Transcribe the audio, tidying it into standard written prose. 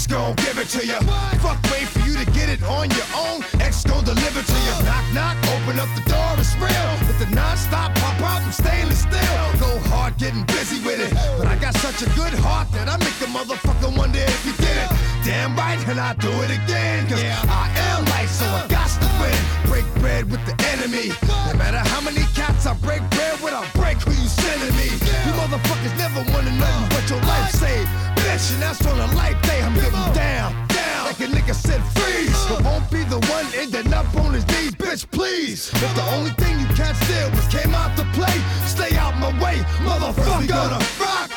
X gon' give it to you. Fuck, wait for you to get it on your own. X gon' deliver to you. Knock, knock, open up the door, it's real. With the non-stop pop out, I'm stainless steel. Go hard, getting busy with it. But I got such a good heart that I make a motherfucker wonder if you did it. Damn right, and I do it again. Cause I am light, so I got to win. Break bread with the enemy. No matter how many cats I break bread with, I'll break who you sending me. You motherfuckers never wanna know what your life saved. Bitch, and that's on a life day. I'm getting down, down. Like a nigga said, freeze. But won't be the one ending up on his knees, bitch, please. If the only thing you can't steal was came out to play, stay out my way, motherfucker. We gonna rock